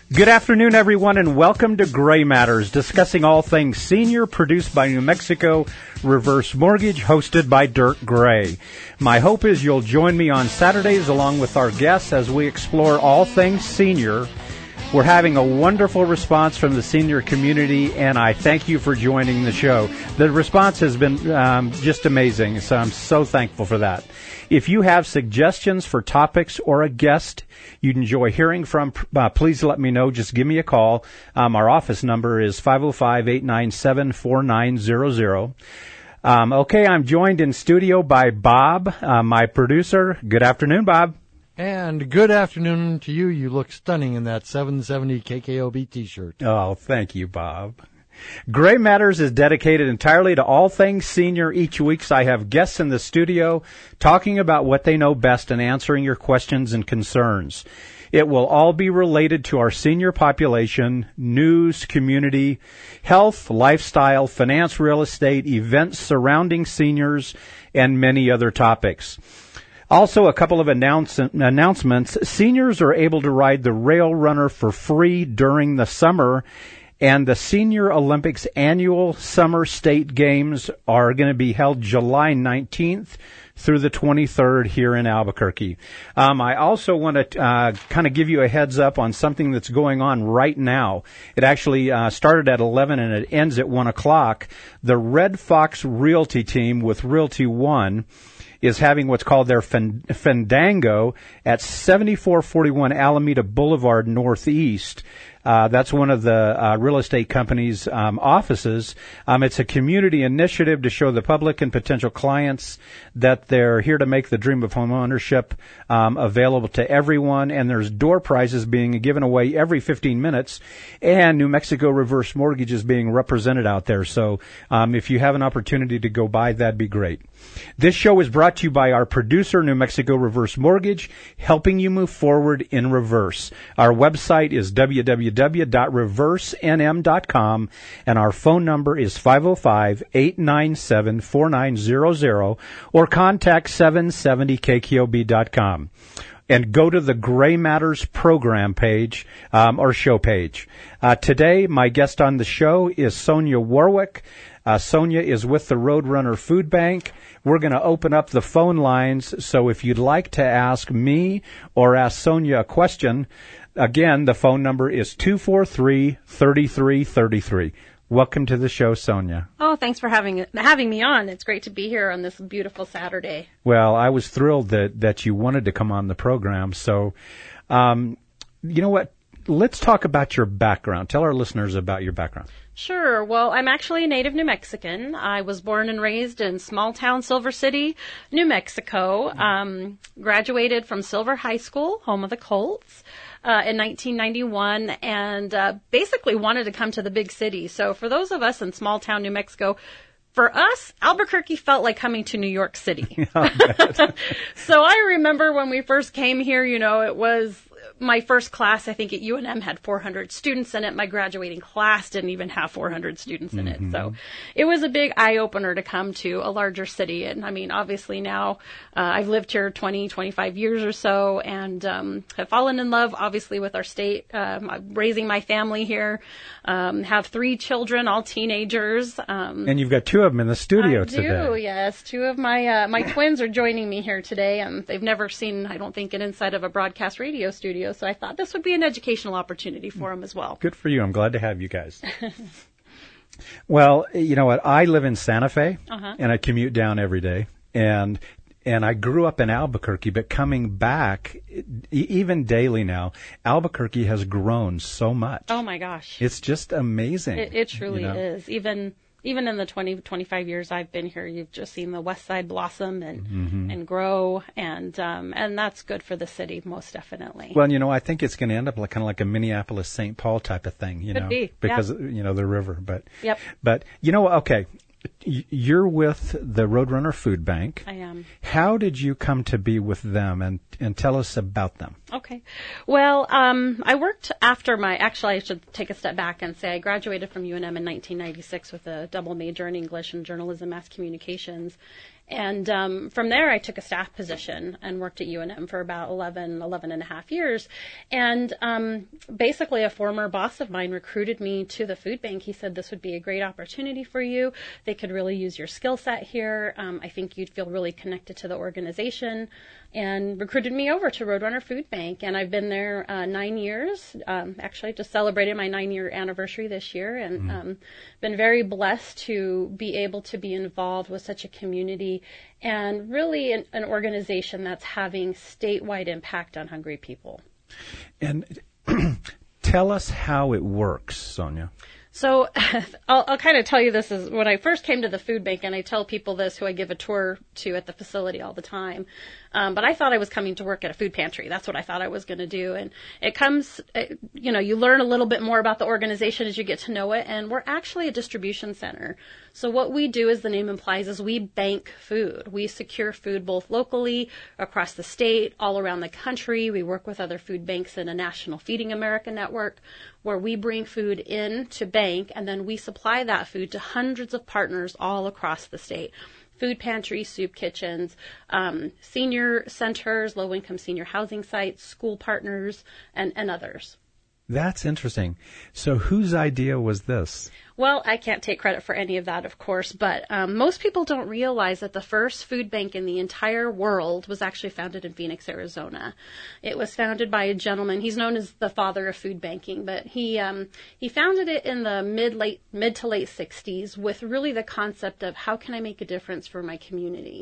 Good afternoon, everyone, and welcome to Gray Matters, discussing all things senior, produced by New Mexico Reverse Mortgage, hosted by Dirk Gray. My hope is you'll join me on Saturdays along with our guests as we explore all things senior. We're having a wonderful response from the senior community, and I thank you for joining the show. The response has been just amazing, so I'm so thankful for that. If you have suggestions for topics or a guest you'd enjoy hearing from, please let me know. Just give me a call. Our office number is 505-897-4900. Okay, I'm joined in studio by Bob, my producer. Good afternoon, Bob. And good afternoon to you. You look stunning in that 770 KKOB T-shirt. Oh, thank you, Bob. Gray Matters is dedicated entirely to all things senior. Each week I have guests in the studio talking about what they know best and answering your questions and concerns. It will all be related to our senior population, news, community, health, lifestyle, finance, real estate, events surrounding seniors, and many other topics. Also, a couple of announcements. Seniors are able to ride the Rail Runner for free during the summer, and the Senior Olympics annual Summer State Games are going to be held July 19th through the 23rd here in Albuquerque. I also want to kind of give you a heads up on something that's going on right now. It actually started at 11 and it ends at 1 o'clock. The Red Fox Realty team with Realty One is having what's called their Fandango at 7441 Alameda Boulevard Northeast. That's one of the real estate company's offices. It's a community initiative to show the public and potential clients that they're here to make the dream of home ownership available to everyone, and there's door prizes being given away every 15 minutes, and New Mexico Reverse Mortgage is being represented out there. So if you have an opportunity to go by, that'd be great. This show is brought to you by our producer, New Mexico Reverse Mortgage, helping you move forward in reverse. Our website is www.reversenm.com, and our phone number is 505-897-4900, or contact 770kkob.com. And go to the Gray Matters program page or show page. Today, my guest on the show is Sonia Warwick. Sonia is with the Roadrunner Food Bank. We're going to open up the phone lines, so if you'd like to ask me or ask Sonia a question, again, the phone number is 243-3333. Welcome to the show, Sonia. Oh, thanks for having me on. It's great to be here on this beautiful Saturday. Well, I was thrilled that you wanted to come on the program. So, you know what? Let's talk about your background. Tell our listeners about your background. Sure. Well, I'm actually a native New Mexican. I was born and raised in small town Silver City, New Mexico. Graduated from Silver High School, home of the Colts, in 1991, and basically wanted to come to the big city. So for those of us in small town New Mexico, for us, Albuquerque felt like coming to New York City. So I remember when we first came here, it was my first class, I think at UNM, had 400 students in it. My graduating class didn't even have 400 students in it. So it was a big eye-opener to come to a larger city. And I mean, obviously now I've lived here 20, 25 years or so, and have fallen in love, obviously, with our state. I'm raising my family here, have 3 children, all teenagers. And you've got 2 of them in the studio today. I do, yes. 2 of my twins are joining me here today, and they've never seen, I don't think, an inside of a broadcast radio studio. So I thought this would be an educational opportunity for them as well. Good for you. I'm glad to have you guys. Well, you know what? I live in Santa Fe, and I commute down every day. And I grew up in Albuquerque, but coming back, even daily now, Albuquerque has grown so much. Oh, my gosh. It's just amazing. It truly is. Even in the 20, 25 years I've been here, you've just seen the West Side blossom and grow, and that's good for the city, most definitely. Well, I think it's going to end up kind of like a Minneapolis, St. Paul type of thing, Could be, because, the river. But, yep. But, okay, you're with the Roadrunner Food Bank. I am. How did you come to be with them, and tell us about them? Okay. Well, I worked after actually I should take a step back and say I graduated from UNM in 1996 with a double major in English and journalism, mass communications. And from there, I took a staff position and worked at UNM for about 11 and a half years. And basically, a former boss of mine recruited me to the food bank. He said, this would be a great opportunity for you. They could really use your skill set here. I think you'd feel really connected to the organization, and recruited me over to Roadrunner Food Bank. And I've been there 9 years. Actually, just celebrated my 9-year anniversary this year, and been very blessed to be able to be involved with such a community and really an organization that's having statewide impact on hungry people. And tell us how it works, Sonia. So I'll kind of tell you this is when I first came to the food bank, and I tell people this who I give a tour to at the facility all the time. But I thought I was coming to work at a food pantry. That's what I thought I was going to do. And it comes, you learn a little bit more about the organization as you get to know it. And we're actually a distribution center. So what we do, as the name implies, is we bank food. We secure food both locally, across the state, all around the country. We work with other food banks in a national Feeding America network, where we bring food in to bank, and then we supply that food to hundreds of partners all across the state. Food pantries, soup kitchens, senior centers, low-income senior housing sites, school partners, and others. That's interesting. So whose idea was this? Well, I can't take credit for any of that, of course, but most people don't realize that the first food bank in the entire world was actually founded in Phoenix, Arizona. It was founded by a gentleman. He's known as the father of food banking, but he founded it in the mid to late 60s with really the concept of how can I make a difference for my community.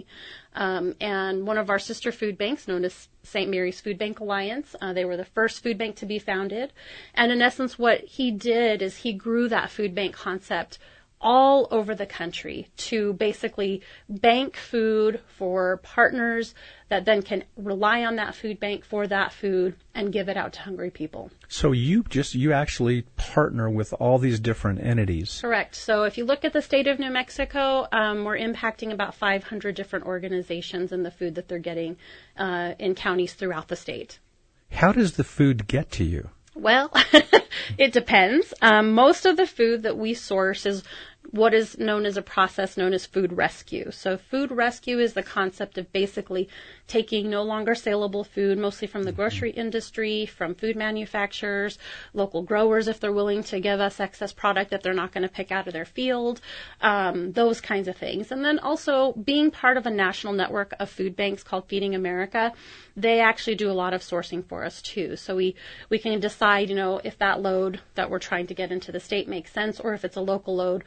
And one of our sister food banks, known as St. Mary's Food Bank Alliance, they were the first food bank to be founded. And in essence, what he did is he grew that food bank concept all over the country to basically bank food for partners that then can rely on that food bank for that food and give it out to hungry people. So you actually partner with all these different entities. Correct. So if you look at the state of New Mexico, we're impacting about 500 different organizations in the food that they're getting in counties throughout the state. How does the food get to you? Well, it depends. Most of the food that we source is what is known as a process known as food rescue. So food rescue is the concept of basically taking no longer saleable food, mostly from the grocery industry, from food manufacturers, local growers if they're willing to give us excess product that they're not going to pick out of their field, those kinds of things. And then also being part of a national network of food banks called Feeding America, they actually do a lot of sourcing for us too. So we can decide, if that load that we're trying to get into the state makes sense, or if it's a local load,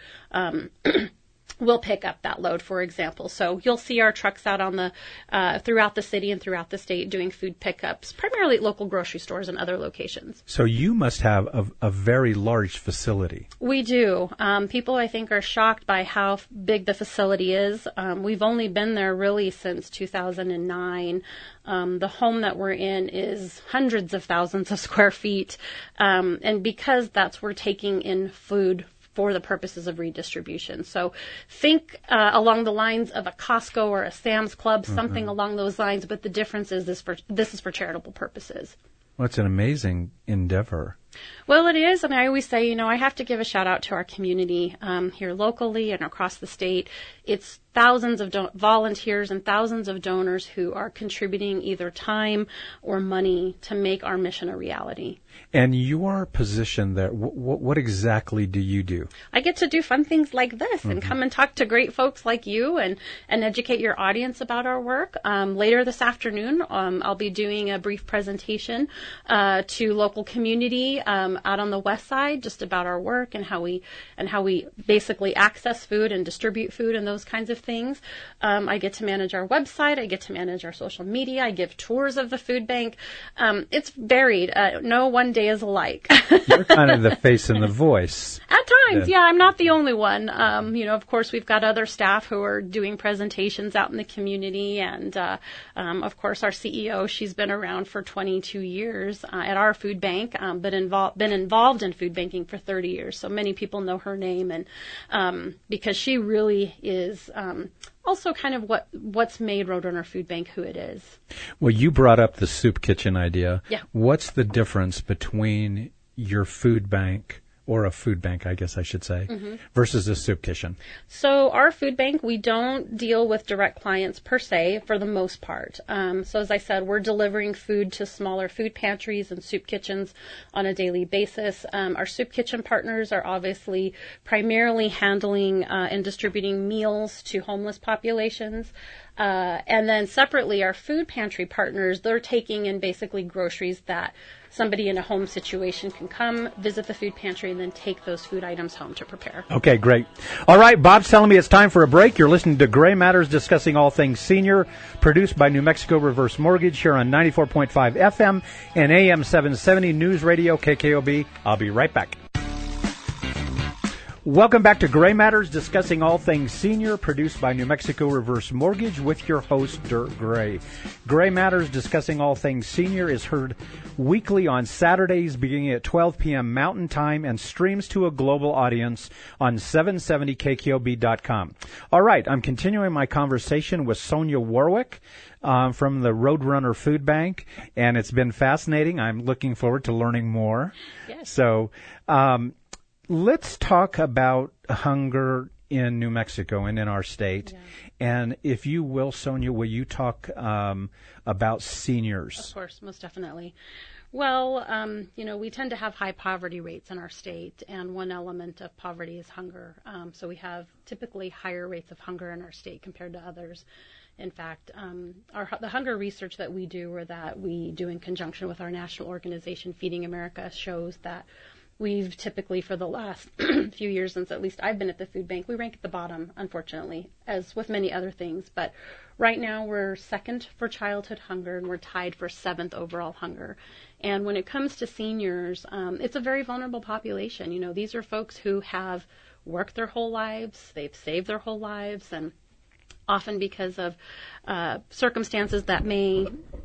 we'll pick up that load, for example. So you'll see our trucks out on the throughout the city and throughout the state doing food pickups, primarily at local grocery stores and other locations. So you must have a very large facility. We do. People, I think, are shocked by how big the facility is. We've only been there really since 2009. The home that we're in is hundreds of thousands of square feet. And because we're taking in food for the purposes of redistribution. So think along the lines of a Costco or a Sam's Club, something along those lines, but the difference is this is for charitable purposes. Well, it's an amazing endeavor. Well, it is, and I always say, I have to give a shout out to our community here locally and across the state. It's thousands of volunteers and thousands of donors who are contributing either time or money to make our mission a reality. And your position there, what exactly do you do? I get to do fun things like this and come and talk to great folks like you and educate your audience about our work. Later this afternoon, I'll be doing a brief presentation to local community out on the west side, just about our work and how we basically access food and distribute food and those kinds of things. I get to manage our website. I get to manage our social media. I give tours of the food bank. It's varied. No one day is alike. You're kind of the face and the voice. At times, yeah. I'm not the only one. Of course, we've got other staff who are doing presentations out in the community, and of course, our CEO. She's been around for 22 years at our food bank, but been involved in food banking for 30 years. So many people know her name, and because she really is also kind of what's made Roadrunner Food Bank who it is. Well, you brought up the soup kitchen idea. Yeah. What's the difference between your food bank or a food bank, I guess I should say, versus a soup kitchen? So our food bank, we don't deal with direct clients per se for the most part. So as I said, we're delivering food to smaller food pantries and soup kitchens on a daily basis. Our soup kitchen partners are obviously primarily handling and distributing meals to homeless populations. And then separately, our food pantry partners, they're taking in basically groceries that somebody in a home situation can come visit the food pantry and then take those food items home to prepare. Okay, great. All right, Bob's telling me it's time for a break. You're listening to Gray Matters, discussing all things senior, produced by New Mexico Reverse Mortgage here on 94.5 FM and AM 770 News Radio KKOB. I'll be right back. Welcome back to Gray Matters, discussing all things senior, produced by New Mexico Reverse Mortgage with your host, Dirk Gray. Gray Matters, discussing all things senior, is heard weekly on Saturdays beginning at 12 p.m. Mountain Time and streams to a global audience on 770KKOB.com. All right, I'm continuing my conversation with Sonia Warwick from the Roadrunner Food Bank, and it's been fascinating. I'm looking forward to learning more. Yes. So, let's talk about hunger in New Mexico and in our state. Yeah. And if you will, Sonia, will you talk about seniors? Of course, most definitely. Well, we tend to have high poverty rates in our state, and one element of poverty is hunger. So we have typically higher rates of hunger in our state compared to others. In fact, the hunger research that we do, or that we do in conjunction with our national organization, Feeding America, shows that we've typically, for the last few years, since at least I've been at the food bank, we rank at the bottom, unfortunately, as with many other things. But right now we're second for childhood hunger, and we're tied for 7th overall hunger. And when it comes to seniors, it's a very vulnerable population. You know, these are folks who have worked their whole lives, they've saved their whole lives, and often because of circumstances that they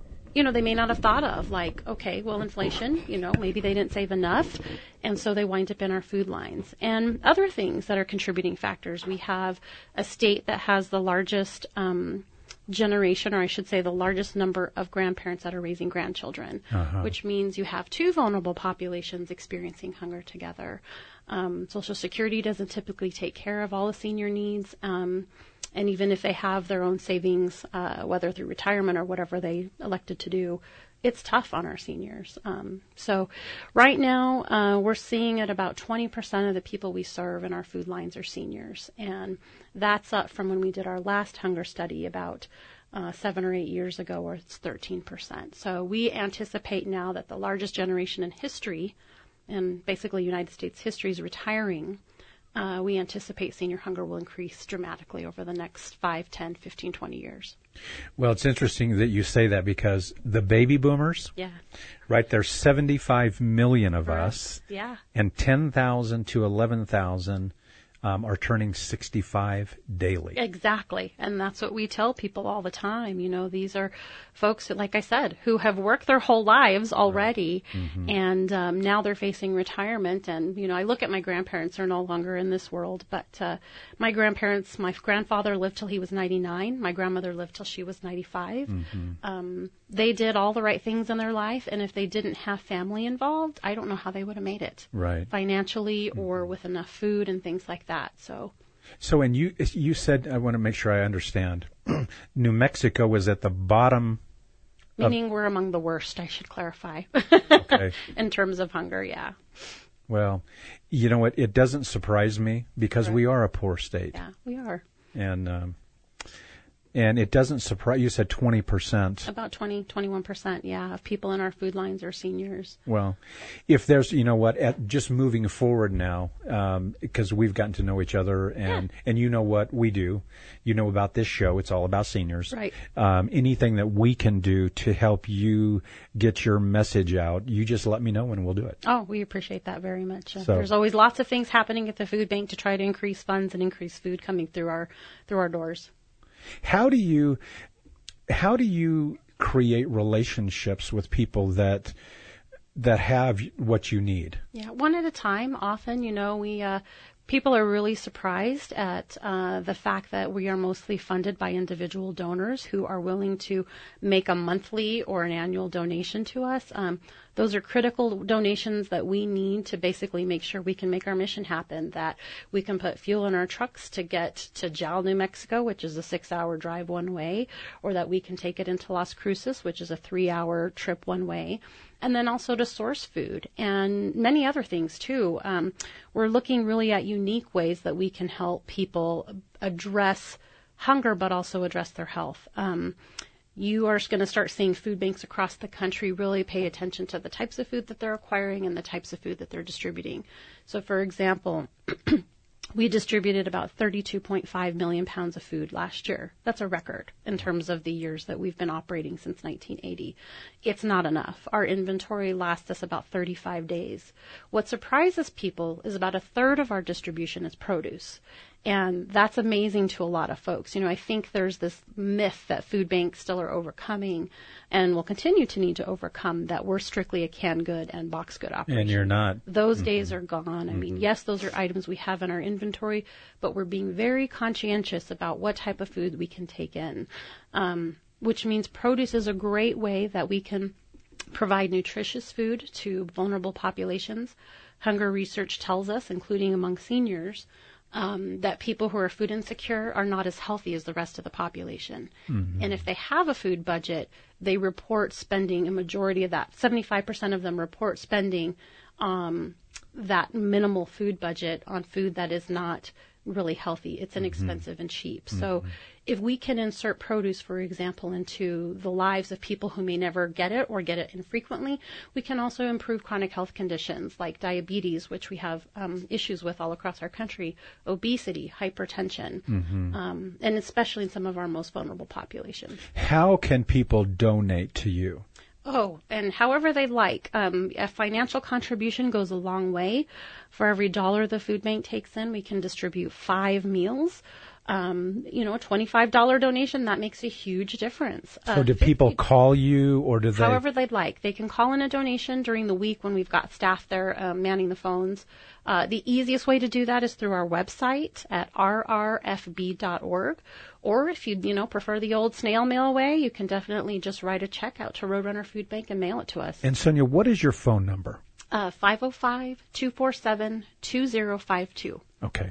may not have thought of, like, okay, well, inflation, maybe they didn't save enough, and so they wind up in our food lines. And other things that are contributing factors. We have a state that has the largest generation, or I should say the largest number of grandparents that are raising grandchildren, which means you have two vulnerable populations experiencing hunger together. Social Security doesn't typically take care of all the senior needs. And even if they have their own savings, whether through retirement or whatever they elected to do, it's tough on our seniors. So right now, we're seeing at about 20% of the people we serve in our food lines are seniors. And that's up from when we did our last hunger study about 7 or 8 years ago, where it's 13%. So we anticipate now that the largest generation in history, and basically United States history, is retiring. We anticipate senior hunger will increase dramatically over the next 5, 10, 15, 20 years. Well, it's interesting that you say that, because the baby boomers, right, there's 75 million of us, and 10,000 to 11,000 are turning 65 daily. Exactly. And that's what we tell people all the time. These are folks, like I said, who have worked their whole lives already, and now they're facing retirement. And, I look at my grandparents, are no longer in this world, but my grandfather lived till he was 99. My grandmother lived till she was 95. They did all the right things in their life, and if they didn't have family involved, I don't know how they would have made it, right, financially or with enough food and things like that. So, and you said, I want to make sure I understand, New Mexico was at the bottom. Meaning we're among the worst, I should clarify, okay, in terms of hunger, yeah. Well, you know what? It doesn't surprise me, because we are a poor state. Yeah, we are. And it doesn't surprise you. Said 20%. About 21%, yeah, of people in our food lines are seniors. Well, if there's, just moving forward now, because we've gotten to know each other, and you know what we do, about this show, it's all about seniors. Right. Anything that we can do to help you get your message out, you just let me know and we'll do it. Oh, we appreciate that very much. There's always lots of things happening at the food bank to try to increase funds and increase food coming through our doors. How do you create relationships with people that have what you need? Yeah, one at a time. Often, people are really surprised at the fact that we are mostly funded by individual donors who are willing to make a monthly or an annual donation to us. Those are critical donations that we need to basically make sure we can make our mission happen, that we can put fuel in our trucks to get to Jal, New Mexico, which is a 6-hour drive one way, or that we can take it into Las Cruces, which is a 3-hour trip one way, and then also to source food and many other things too. We're looking really at unique ways that we can help people address hunger, but also address their health. You are going to start seeing food banks across the country really pay attention to the types of food that they're acquiring and the types of food that they're distributing. So, for example, we distributed about 32.5 million pounds of food last year. That's a record in terms of the years that we've been operating since 1980. It's not enough. Our inventory lasts us about 35 days. What surprises people is about a third of our distribution is produce. And that's amazing to a lot of folks. You know, I think there's this myth that food banks still are overcoming and will continue to need to overcome, that we're strictly a canned good and box good operation. And you're not. Those days are gone. I mean, yes, those are items we have in our inventory, but we're being very conscientious about what type of food we can take in, which means produce is a great way that we can provide nutritious food to vulnerable populations. Hunger research tells us, including among seniors, that people who are food insecure are not as healthy as the rest of the population. And if they have a food budget, they report spending a majority of that. 75% of them report spending that minimal food budget on food that is not really healthy. It's inexpensive and cheap. So if we can insert produce, for example, into the lives of people who may never get it or get it infrequently, we can also improve chronic health conditions like diabetes, which we have issues with all across our country, obesity, hypertension, and especially in some of our most vulnerable populations. How can people donate to you? Oh, and however they'd like. A financial contribution goes a long way. For every $1 the food bank takes in, we can distribute 5 meals. A $25 donation, that makes a huge difference. So do people call you, or do they? However they'd like. They can call in a donation during the week when we've got staff there manning the phones. The easiest way to do that is through our website at rrfb.org. Or if you prefer the old snail mail way, you can definitely just write a check out to Roadrunner Food Bank and mail it to us. And Sonia, what is your phone number? 505-247-2052. Okay.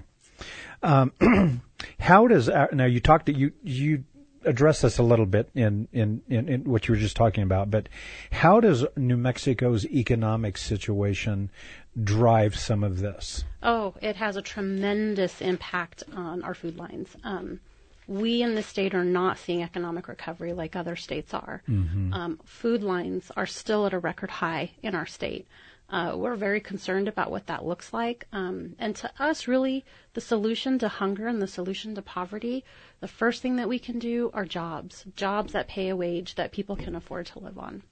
How does now you talked to you addressed this a little bit in what you were just talking about, but how does New Mexico's economic situation drive some of this? Oh, it has a tremendous impact on our food lines. We in the state are not seeing economic recovery like other states are. Food lines are still at a record high in our state. We're very concerned about what that looks like. And to us, really, the solution to hunger and the solution to poverty, the first thing that we can do are jobs that pay a wage that people can afford to live on.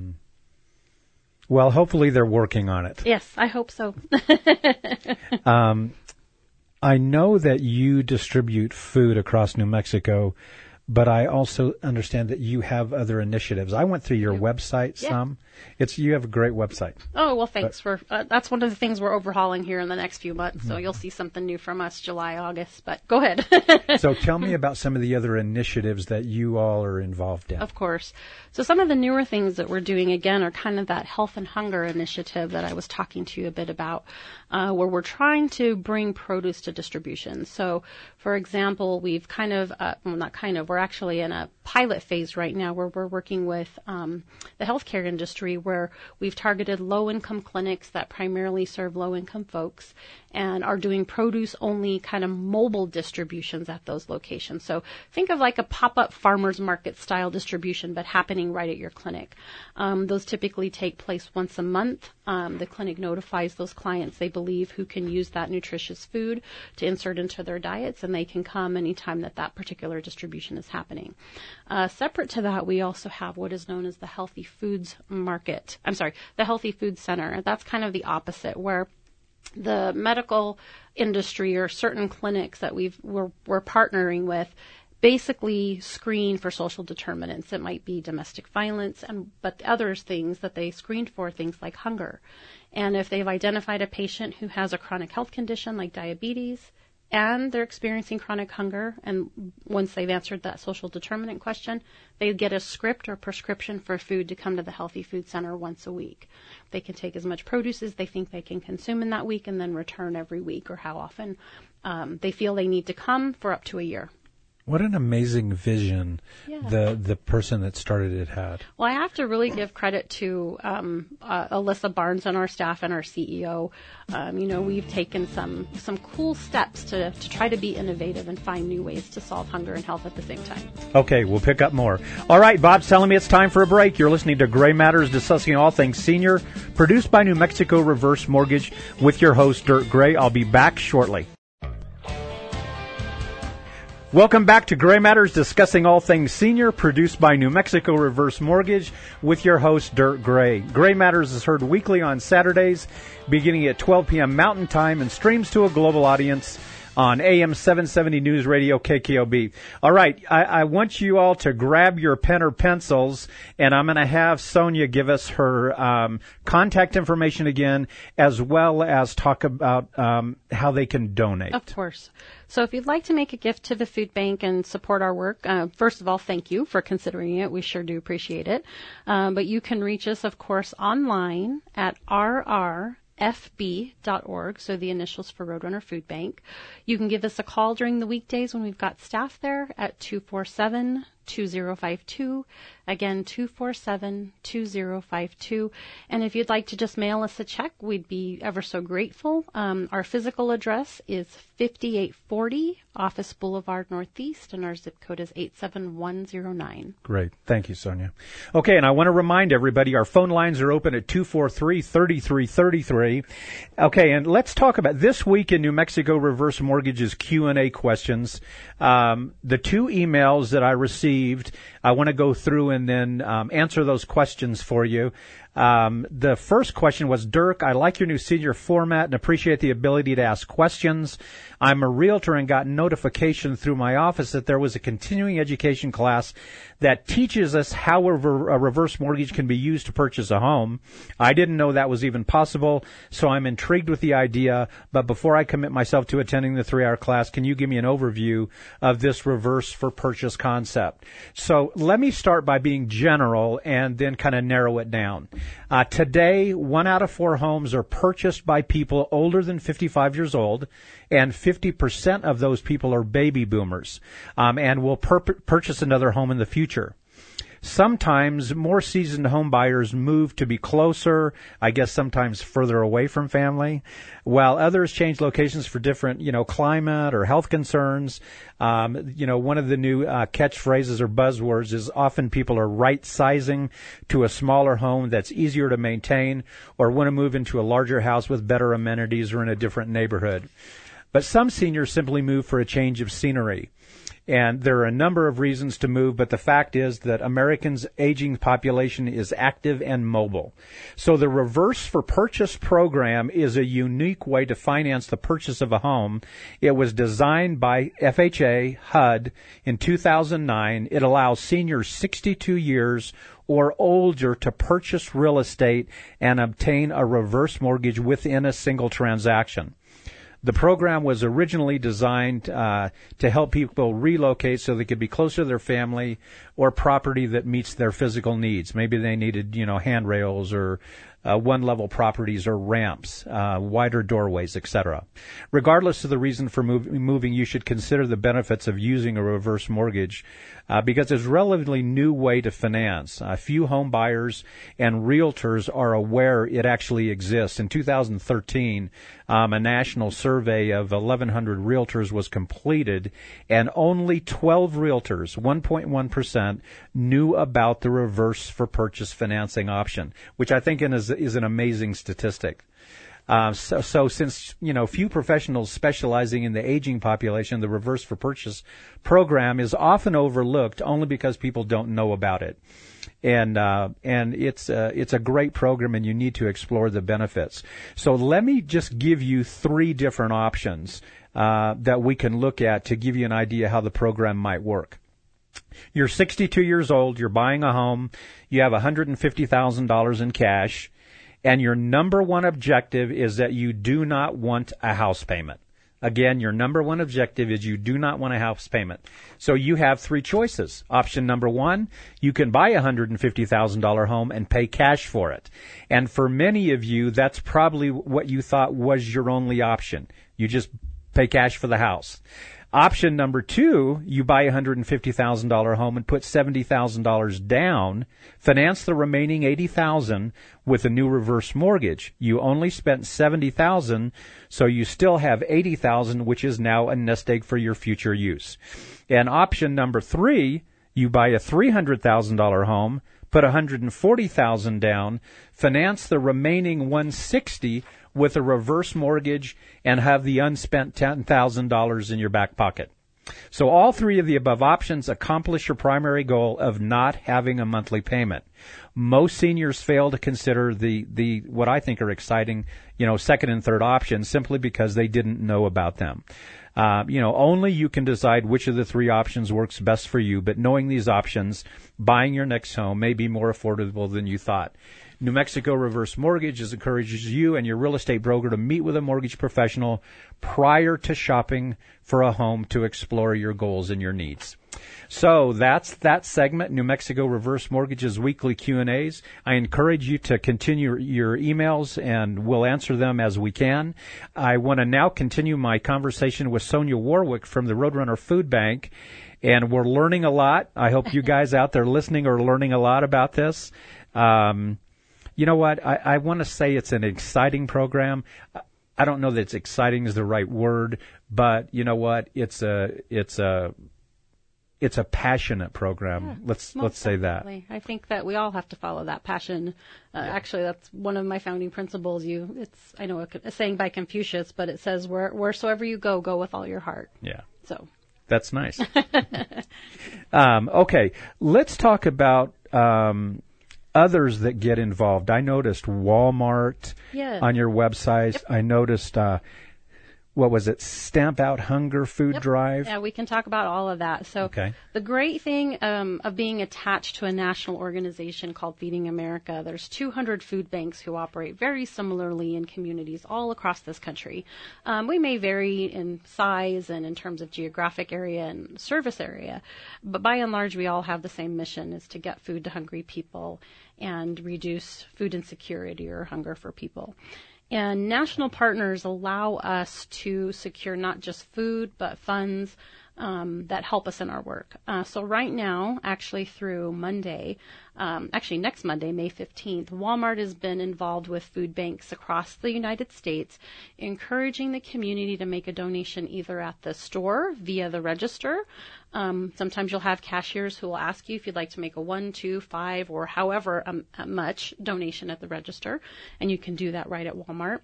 Well, hopefully they're working on it. Yes, I hope so. I know that you distribute food across New Mexico, but I also understand that you have other initiatives. I went through your website some. You have a great website. Oh, well, thanks. That's one of the things we're overhauling here in the next few months, so you'll see something new from us July, August, but go ahead. So tell me about some of the other initiatives that you all are involved in. Of course. So some of the newer things that we're doing, again, are kind of that health and hunger initiative that I was talking to you a bit about, where we're trying to bring produce to distribution. So, for example, we've we're actually in a pilot phase right now where we're working with the healthcare industry, where we've targeted low-income clinics that primarily serve low-income folks and are doing produce-only kind of mobile distributions at those locations. So think of like a pop-up farmer's market style distribution, but happening right at your clinic. Those typically take place once a month. The clinic notifies those clients they believe who can use that nutritious food to insert into their diets, and they can come anytime that particular distribution is happening. Separate to that, we also have what is known as the Healthy Foods the Healthy Food Center. That's kind of the opposite, where the medical industry or certain clinics that we're partnering with basically screen for social determinants. It might be domestic violence, but other things that they screen for, things like hunger. And if they've identified a patient who has a chronic health condition like diabetes, and they're experiencing chronic hunger, and once they've answered that social determinant question, they get a script or prescription for food to come to the Healthy Food Center once a week. They can take as much produce as they think they can consume in that week and then return every week or how often they feel they need to come for up to a year. What an amazing vision the person that started it had. Well, I have to really give credit to Alyssa Barnes on our staff and our CEO. We've taken some cool steps to try to be innovative and find new ways to solve hunger and health at the same time. Okay, we'll pick up more. All right, Bob's telling me it's time for a break. You're listening to Gray Matters, discussing all things senior, produced by New Mexico Reverse Mortgage with your host, Dirk Gray. I'll be back shortly. Welcome back to Gray Matters, discussing all things senior, produced by New Mexico Reverse Mortgage with your host, Dirk Gray. Gray Matters is heard weekly on Saturdays, beginning at 12 p.m. Mountain Time, and streams to a global audience on AM 770 News Radio KKOB. All right, I want you all to grab your pen or pencils, and I'm going to have Sonia give us her contact information again, as well as talk about how they can donate. Of course. So if you'd like to make a gift to the food bank and support our work, first of all, thank you for considering it. We sure do appreciate it. But you can reach us, of course, online at rrfb.org, so the initials for Roadrunner Food Bank. You can give us a call during the weekdays when we've got staff there at 247-2052. Again, 247-2052. And if you'd like to just mail us a check, we'd be ever so grateful. Our physical address is 5840 Office Boulevard Northeast, and our zip code is 87109. Great. Thank you, Sonia. Okay, and I want to remind everybody our phone lines are open at 243-3333. Okay, and let's talk about this week in New Mexico Reverse Mortgage's Q&A questions. The two emails that I received, I want to go through and then answer those questions for you. The first question was, Dirk, I like your new senior format and appreciate the ability to ask questions. I'm a realtor and got notification through my office that there was a continuing education class that teaches us how a reverse mortgage can be used to purchase a home. I didn't know that was even possible, so I'm intrigued with the idea. But before I commit myself to attending the 3-hour class, can you give me an overview of this reverse for purchase concept? So let me start by being general and then kind of narrow it down. Today, 1 out of 4 homes are purchased by people older than 55 years old, and 50% of those people are baby boomers, and will purchase another home in the future. Sometimes more seasoned home buyers move to be closer, I guess sometimes further away from family, while others change locations for different, climate or health concerns. One of the new catchphrases or buzzwords is often people are right-sizing to a smaller home that's easier to maintain, or want to move into a larger house with better amenities or in a different neighborhood. But some seniors simply move for a change of scenery. And there are a number of reasons to move, but the fact is that Americans' aging population is active and mobile. So the Reverse for Purchase program is a unique way to finance the purchase of a home. It was designed by FHA HUD in 2009. It allows seniors 62 years or older to purchase real estate and obtain a reverse mortgage within a single transaction. The program was originally designed to help people relocate so they could be closer to their family or property that meets their physical needs. Maybe they needed, handrails or one-level properties or ramps, wider doorways, etc. Regardless of the reason for moving, you should consider the benefits of using a reverse mortgage because it's a relatively new way to finance. Few home buyers and realtors are aware it actually exists. In 2013, a national survey of 1,100 realtors was completed, and only 12 realtors, 1.1%, knew about the reverse for purchase financing option, which I think is an amazing statistic. So since, few professionals specializing in the aging population, the Reverse for Purchase program is often overlooked only because people don't know about it. And it's a great program, and you need to explore the benefits. So let me just give you 3 different options that we can look at to give you an idea how the program might work. You're 62 years old, you're buying a home, you have $150,000 in cash, and your number one objective is that you do not want a house payment. Again, your number one objective is you do not want a house payment. So you have three choices. Option number one, you can buy a $150,000 home and pay cash for it. And for many of you, that's probably what you thought was your only option. You just pay cash for the house. Option number two, you buy a $150,000 home and put $70,000 down, finance the remaining $80,000 with a new reverse mortgage. You only spent $70,000, so you still have $80,000, which is now a nest egg for your future use. And option number three, you buy a $300,000 home, put $140,000 down, finance the remaining $160,000 with a reverse mortgage, and have the unspent $10,000 in your back pocket. So all three of the above options accomplish your primary goal of not having a monthly payment. Most seniors fail to consider the what I think are exciting, second and third options simply because they didn't know about them. Only you can decide which of the three options works best for you, but knowing these options, buying your next home may be more affordable than you thought. New Mexico Reverse Mortgages encourages you and your real estate broker to meet with a mortgage professional prior to shopping for a home to explore your goals and your needs. So that's that segment, New Mexico Reverse Mortgages weekly Q&As. I encourage you to continue your emails, and we'll answer them as we can. I want to now continue my conversation with Sonia Warwick from the Roadrunner Food Bank, and we're learning a lot. I hope you guys out there listening are learning a lot about this. You know what? I want to say it's an exciting program. I don't know that it's exciting is the right word, but you know what? It's a passionate program. Yeah, let's say that. I think that we all have to follow that passion. Actually, that's one of my founding principles. I know a saying by Confucius, but it says, "Wheresoever you go with all your heart." Yeah. So that's nice. Okay, let's talk about others that get involved. I noticed Walmart on your website. Yep. I noticed, Stamp Out Hunger Food Drive? Yeah, we can talk about all of that. So The great thing of being attached to a national organization called Feeding America, there's 200 food banks who operate very similarly in communities all across this country. We may vary in size and in terms of geographic area and service area, but by and large we all have the same mission, is to get food to hungry people and reduce food insecurity or hunger for people. And national partners allow us to secure not just food, but funds that help us in our work. So right now, actually through Monday, next Monday, May 15th, Walmart has been involved with food banks across the United States, encouraging the community to make a donation either at the store via the register. Sometimes you'll have cashiers who will ask you if you'd like to make a 1, 2, 5, or however much donation at the register, and you can do that right at Walmart.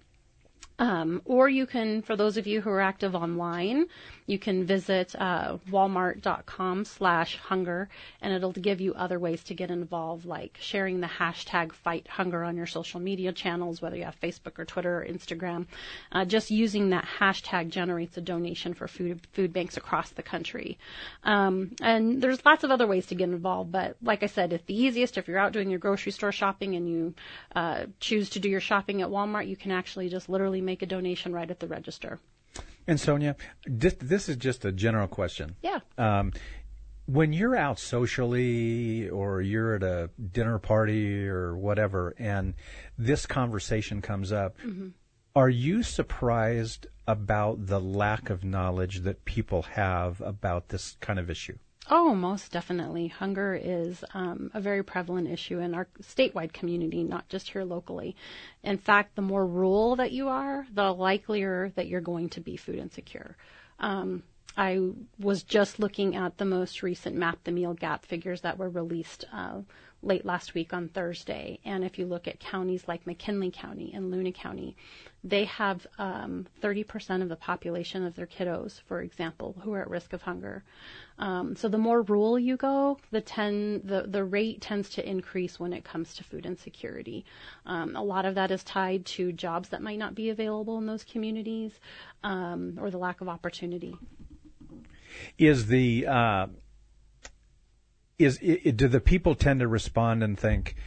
Or you can, for those of you who are active online, you can visit walmart.com/hunger, and it'll give you other ways to get involved, like sharing the hashtag Fight Hunger on your social media channels, whether you have Facebook or Twitter or Instagram. Just using that hashtag generates a donation for food banks across the country. And there's lots of other ways to get involved, but like I said, it's the easiest if you're out doing your grocery store shopping and you choose to do your shopping at Walmart, you can actually just literally make a donation right at the register. And Sonia, this is just a general question. Yeah. When you're out socially or you're at a dinner party or whatever, and this conversation comes up, are you surprised about the lack of knowledge that people have about this kind of issue? Oh, most definitely. Hunger is a very prevalent issue in our statewide community, not just here locally. In fact, the more rural that you are, the likelier that you're going to be food insecure. I was just looking at the most recent Map the Meal Gap figures that were released late last week on Thursday. And if you look at counties like McKinley County and Luna County, they have 30% of the population of their kiddos, for example, who are at risk of hunger. So the more rural you go, the rate tends to increase when it comes to food insecurity. A lot of that is tied to jobs that might not be available in those communities, or the lack of opportunity. Do the people tend to respond and think,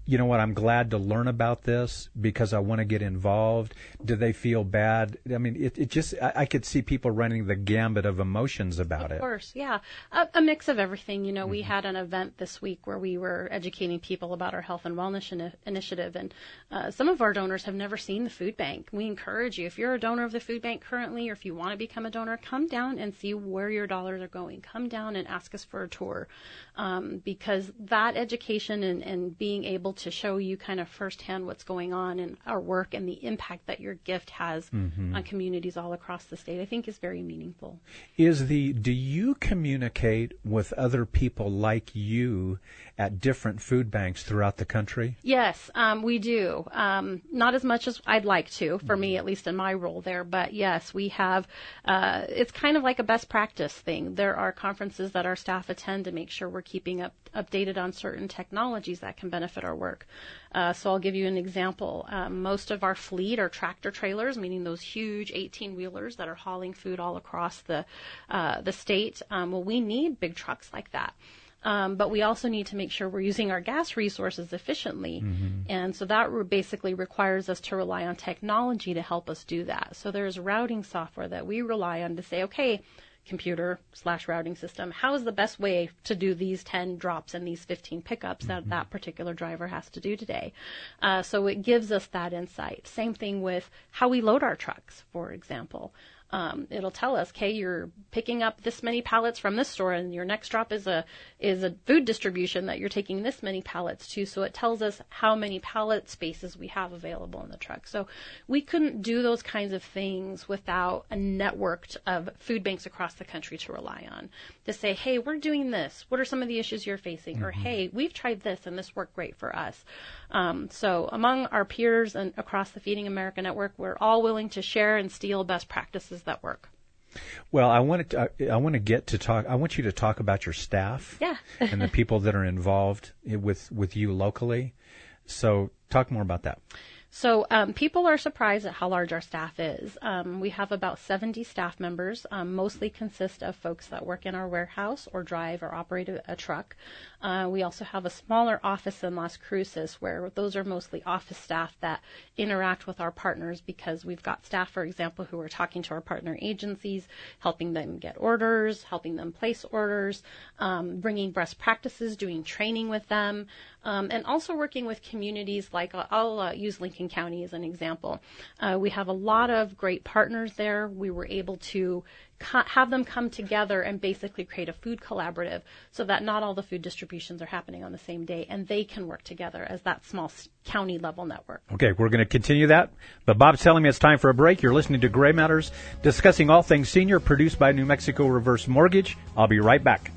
you know what, I'm glad to learn about this because I want to get involved? Do they feel bad? I mean, it just, I could see people running the gambit of emotions about it. Of course, yeah. A mix of everything. You know, we had an event this week where we were educating people about our health and wellness initiative, and some of our donors have never seen the food bank. We encourage you, if you're a donor of the food bank currently, or if you want to become a donor, come down and see where your dollars are going. Come down and ask us for a tour, because that education and being able to show you kind of firsthand what's going on in our work and the impact that your gift has on communities all across the state, I think is very meaningful. Do you communicate with other people like you at different food banks throughout the country? Yes, we do. Not as much as I'd like to, for me, at least in my role there, but yes, we have, it's kind of like a best practice thing. There are conferences that our staff attend to make sure we're keeping updated on certain technologies that can benefit our work. So I'll give you an example. Most of our fleet are tractor trailers, meaning those huge 18-wheelers that are hauling food all across the state. Well, we need big trucks like that. But we also need to make sure we're using our gas resources efficiently. And so that basically requires us to rely on technology to help us do that. So there's routing software that we rely on to say, okay, computer/routing system, how is the best way to do these 10 drops and these 15 pickups that particular driver has to do today? So it gives us that insight. Same thing with how we load our trucks, for example. It'll tell us, okay, you're picking up this many pallets from this store, and your next drop is a food distribution that you're taking this many pallets to. So it tells us how many pallet spaces we have available in the truck. So we couldn't do those kinds of things without a network of food banks across the country to rely on, to say, hey, we're doing this. What are some of the issues you're facing? Or, hey, we've tried this and this worked great for us. So among our peers and across the Feeding America Network, we're all willing to share and steal best practices that work. Well, I want you to talk about your staff and the people that are involved with you locally. So talk more about that. So people are surprised at how large our staff is. We have about 70 staff members, mostly consist of folks that work in our warehouse or drive or operate a truck. We also have a smaller office in Las Cruces, where those are mostly office staff that interact with our partners, because we've got staff, for example, who are talking to our partner agencies, helping them get orders, helping them place orders, bringing best practices, doing training with them, and also working with communities like, I'll use Lincoln County as an example. We have a lot of great partners there. We were able to have them come together and basically create a food collaborative so that not all the food distributions are happening on the same day, and they can work together as that small county level network. Okay, we're going to continue that, but Bob's telling me it's time for a break. You're listening to Gray Matters, discussing all things senior, produced by New Mexico Reverse Mortgage. I'll be right back.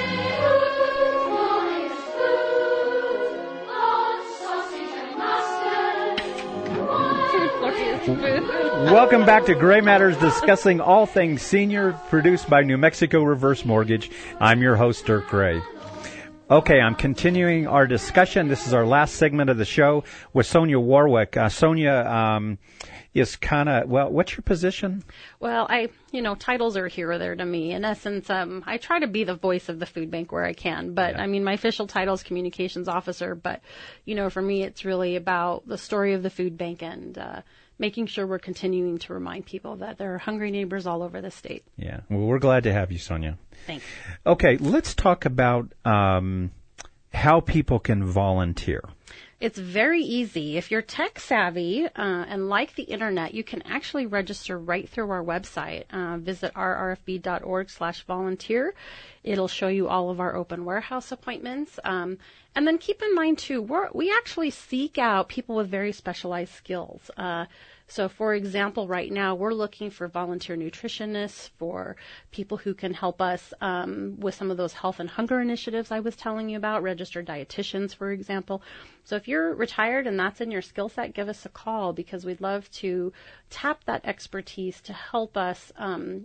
Welcome back to Gray Matters, discussing all things senior, produced by New Mexico Reverse Mortgage. I'm your host, Dirk Gray. Okay, I'm continuing our discussion. This is our last segment of the show with Sonia Warwick. Sonia is kind of, well, what's your position? Well, titles are here or there to me. In essence, I try to be the voice of the food bank where I can, but I mean, my official title is communications officer, but, for me, it's really about the story of the food bank and, making sure we're continuing to remind people that there are hungry neighbors all over the state. Yeah. Well, we're glad to have you, Sonia. Thanks. Okay, let's talk about how people can volunteer. It's very easy. If you're tech savvy and like the internet, you can actually register right through our website. Visit rrfb.org/volunteer. It'll show you all of our open warehouse appointments. And then keep in mind, too, we actually seek out people with very specialized skills. So, for example, right now we're looking for volunteer nutritionists, for people who can help us with some of those health and hunger initiatives I was telling you about, registered dietitians, for example. So if you're retired and that's in your skill set, give us a call, because we'd love to tap that expertise to help us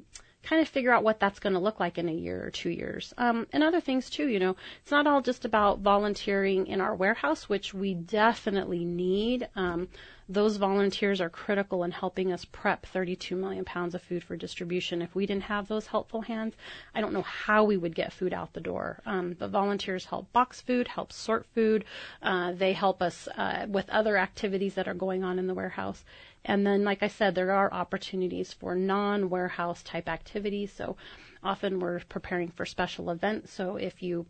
kind of figure out what that's going to look like in a year or 2 years. And other things too, it's not all just about volunteering in our warehouse, which we definitely need. Those volunteers are critical in helping us prep 32 million pounds of food for distribution. If we didn't have those helpful hands, I don't know how we would get food out the door. But volunteers help box food, help sort food. They help us with other activities that are going on in the warehouse. And then, like I said, there are opportunities for non-warehouse type activities. So often we're preparing for special events. So if you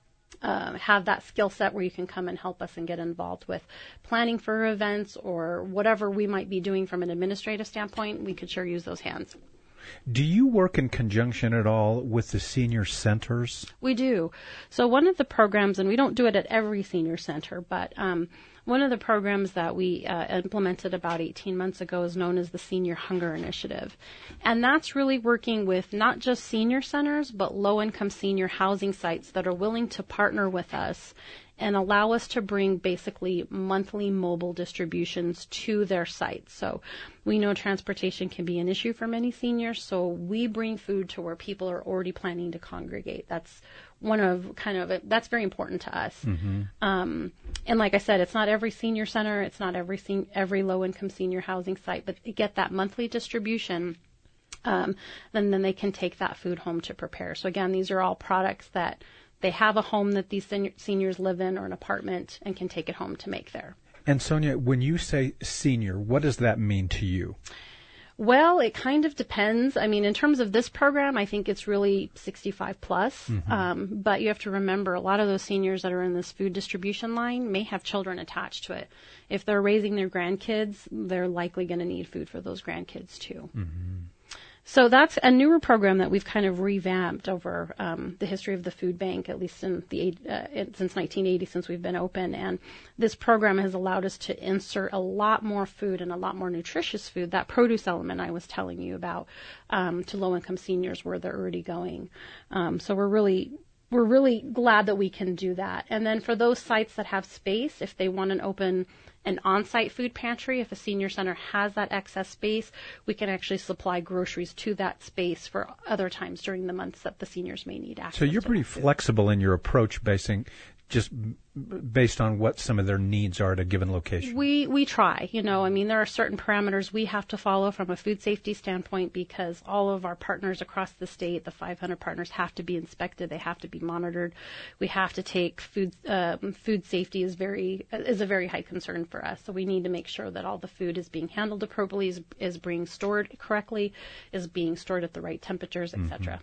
have that skill set where you can come and help us and get involved with planning for events or whatever we might be doing from an administrative standpoint, we could sure use those hands. Do you work in conjunction at all with the senior centers? We do. So one of the programs, and we don't do it at every senior center, but one of the programs that we implemented about 18 months ago is known as the Senior Hunger Initiative. And that's really working with not just senior centers, but low-income senior housing sites that are willing to partner with us and allow us to bring basically monthly mobile distributions to their sites. So we know transportation can be an issue for many seniors, so we bring food to where people are already planning to congregate. That's that's very important to us. Mm-hmm. And like I said, it's not every senior center, it's not every low-income senior housing site, but they get that monthly distribution. Then they can take that food home to prepare. So again, these are all products that they have a home that these seniors live in or an apartment and can take it home to make there. And Sonia, when you say senior, what does that mean to you? Well, it kind of depends. I mean, in terms of this program, I think it's really 65 plus. Mm-hmm. But you have to remember, a lot of those seniors that are in this food distribution line may have children attached to it. If they're raising their grandkids, they're likely going to need food for those grandkids too. Mm-hmm. So that's a newer program that we've kind of revamped over the history of the food bank, at least since 1980, since we've been open. And this program has allowed us to insert a lot more food and a lot more nutritious food, that produce element I was telling you about, to low-income seniors where they're already going. So we're really glad that we can do that. And then for those sites that have space, if they want an on-site food pantry, if a senior center has that excess space, we can actually supply groceries to that space for other times during the months that the seniors may need access. So you're pretty flexible in your approach, based on what some of their needs are at a given location. We try, there are certain parameters we have to follow from a food safety standpoint because all of our partners across the state, the 500 partners, have to be inspected. They have to be monitored. We have to take food safety is a very high concern for us. So we need to make sure that all the food is being handled appropriately, is being stored correctly, is being stored at the right temperatures, etc. Mm-hmm.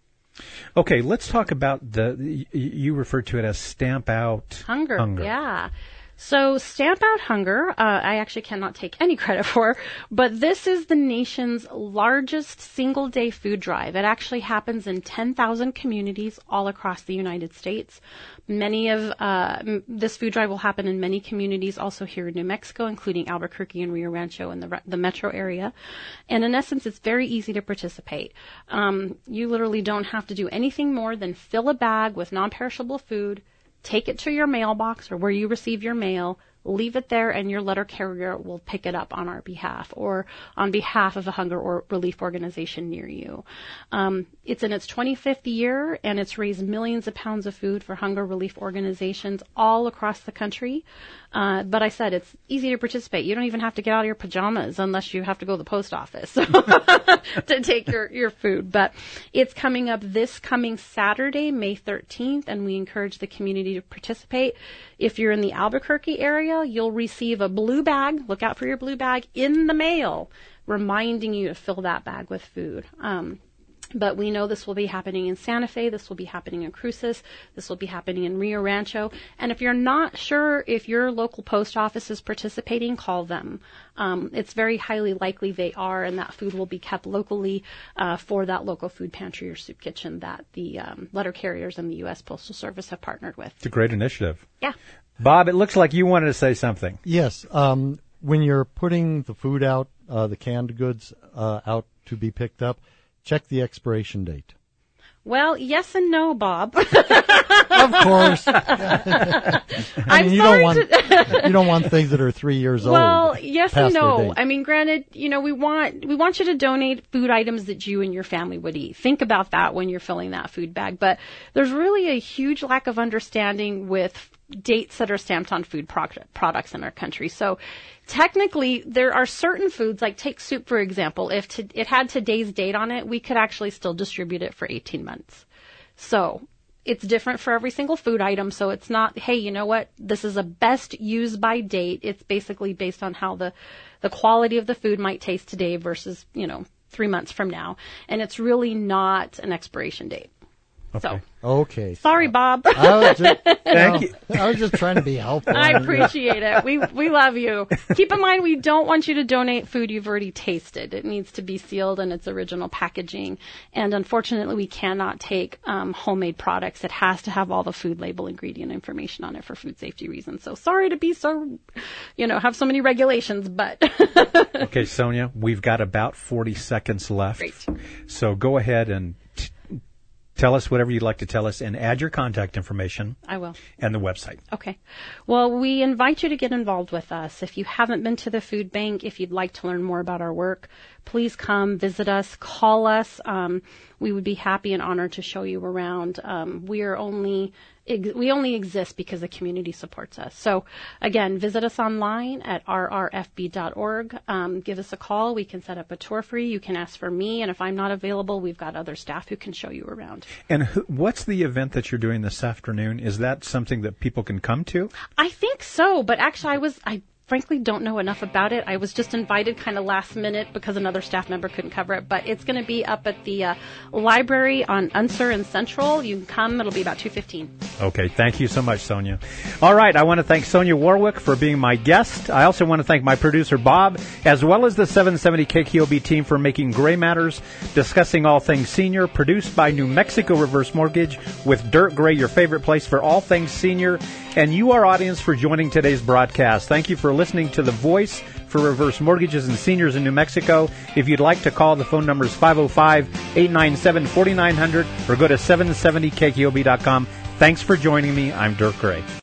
Okay, let's talk about you referred to it as Stamp Out Hunger. Yeah. So Stamp Out Hunger, I actually cannot take any credit for, but this is the nation's largest single-day food drive. It actually happens in 10,000 communities all across the United States. Many of this food drive will happen in many communities also here in New Mexico, including Albuquerque and Rio Rancho in the metro area. And in essence, it's very easy to participate. You literally don't have to do anything more than fill a bag with non-perishable food, take it to your mailbox or where you receive your mail, leave it there, and your letter carrier will pick it up on our behalf or on behalf of a hunger or relief organization near you. It's in its 25th year, and it's raised millions of pounds of food for hunger relief organizations all across the country. But I said it's easy to participate. You don't even have to get out of your pajamas unless you have to go to the post office to take your food. But it's coming up this coming Saturday, May 13th, and we encourage the community to participate. If you're in the Albuquerque area, you'll receive a blue bag. Look out for your blue bag in the mail, reminding you to fill that bag with food. But we know this will be happening in Santa Fe, this will be happening in Cruces, this will be happening in Rio Rancho. And if you're not sure if your local post office is participating, call them. It's very highly likely they are, and that food will be kept locally for that local food pantry or soup kitchen that the letter carriers and the U.S. Postal Service have partnered with. It's a great initiative. Yeah. Bob, it looks like you wanted to say something. Yes. When you're putting the food out, the canned goods out to be picked up, check the expiration date. Well, yes and no, Bob. Of course. I mean, you don't want things that are 3 years old. Well, yes and past their no. date. I mean, granted, we want you to donate food items that you and your family would eat. Think about that when you're filling that food bag. But there's really a huge lack of understanding with dates that are stamped on food products in our country. So technically, there are certain foods, like take soup, for example. If it had today's date on it, we could actually still distribute it for 18 months. So it's different for every single food item. So it's not, hey, you know what? This is a best use by date. It's basically based on how the quality of the food might taste today versus, 3 months from now. And it's really not an expiration date. Okay. So. Okay. Sorry, Bob. Thank you. I was just trying to be helpful. I appreciate it. We love you. Keep in mind, we don't want you to donate food you've already tasted. It needs to be sealed in its original packaging. And unfortunately, we cannot take homemade products. It has to have all the food label ingredient information on it for food safety reasons. So sorry to be so, have so many regulations, but. Okay, Sonia, we've got about 40 seconds left. Great. So go ahead and tell us whatever you'd like to tell us and add your contact information. I will. And the website. Okay. Well, we invite you to get involved with us. If you haven't been to the food bank, if you'd like to learn more about our work, please come visit us, call us. We would be happy and honored to show you around. We only exist because the community supports us. So again, visit us online at rrfb.org. Give us a call. We can set up a tour for you. You can ask for me, and if I'm not available, we've got other staff who can show you around. And what's the event that you're doing this afternoon? Is that something that people can come to? I think so, but actually I frankly don't know enough about it. I was just invited kind of last minute because another staff member couldn't cover it, but it's going to be up at the library on Unser and Central. You can come. It'll be about 2:15. Okay. Thank you so much, Sonia. All right. I want to thank Sonia Warwick for being my guest. I also want to thank my producer, Bob, as well as the 770 KKOB team for making Gray Matters, discussing all things senior, produced by New Mexico Reverse Mortgage with Dirk Gray, your favorite place for all things senior, and you, our audience, for joining today's broadcast. Thank you for listening to The Voice for Reverse Mortgages and Seniors in New Mexico. If you'd like to call, the phone number is 505-897-4900 or go to 770kkob.com. Thanks for joining me. I'm Dirk Gray.